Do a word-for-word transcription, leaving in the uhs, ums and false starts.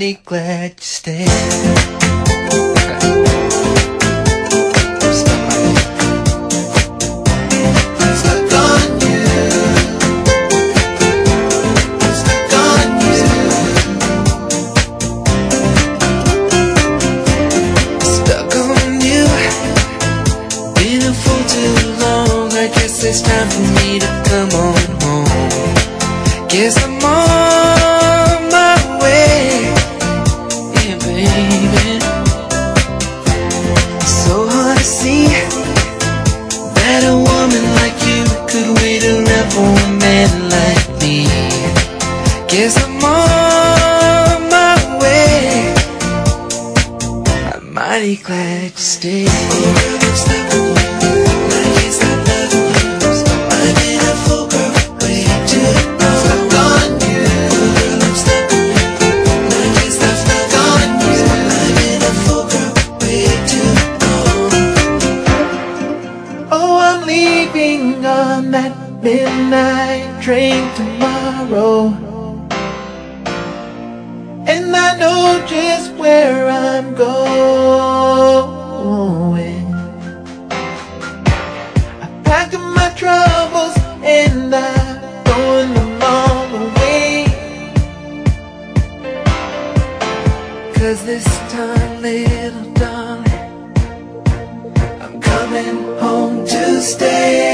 mighty glad you stayed. It's time for me to come on home. Guess I'm on my way. Yeah, baby. So hard to see that a woman like you could wait around for a man like me. Guess I'm on my way. I'm mighty glad you stayed. Oh, girl, I'm stuck on you. I can't stop loving you. On that midnight train tomorrow, and I know just where I'm going. I packed up my troubles and I'm throwing them all away, 'cause this time, little darling, I'm coming home to stay.